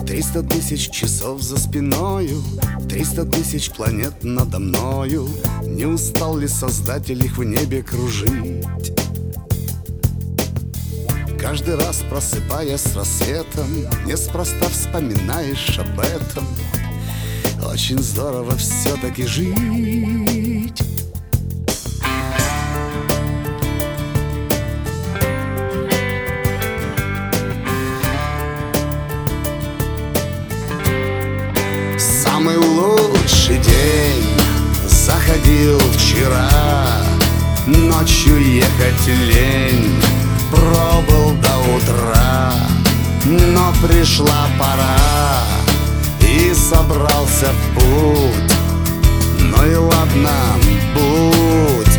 300 тысяч часов за спиною, 300 тысяч планет надо мною. Не устал ли Создатель их в небе кружить? Каждый раз, просыпаясь с рассветом, неспроста вспоминаешь об этом. Очень здорово все-таки жить. Самый лучший день заходил вчера. Ночью ехать лень, пробыл до утра. Но пришла пора, и собрался в путь. Ну и ладно, будь.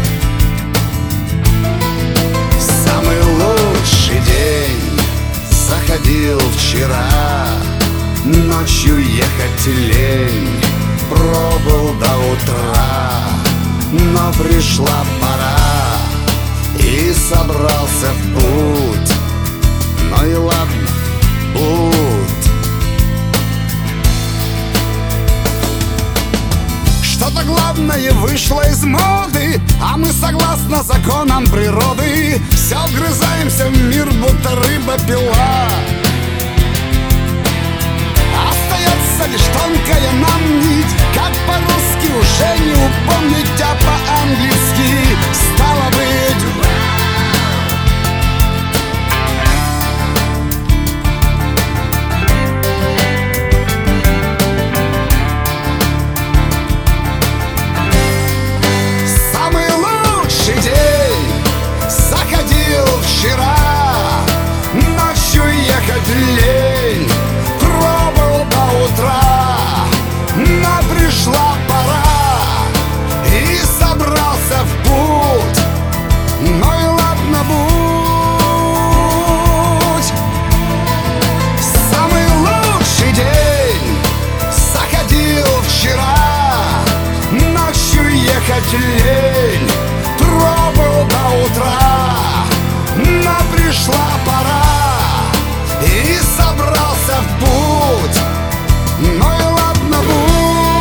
Самый лучший день заходил вчера. Ночью ехать лень, пробыл до утра. Но пришла пора, и собрался в путь. Ну и ладно, будь. Что-то главное вышло из моды, а мы согласно законам природы все вгрызаемся в мир, будто рыба-пила. Остается лишь тонкая нам нить, как по-русски уже не упомнить, а по-английски стало быть. Самый лучший день заходил вчера. Ночью ехать лень, пробыл до утра. Но пришла пора, и собрался в путь. Ну и ладно, будь. Самый лучший день заходил вчера. Ночью ехать лень, пробыл до утра. Но пришла пора, и собрался в путь. Ну и ладно, будь.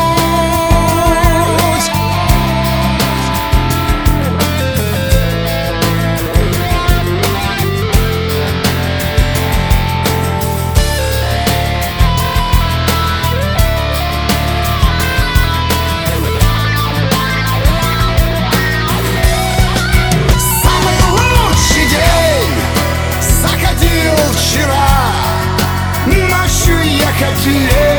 Самый лучший день заходил вчера. Ночью ехать лень,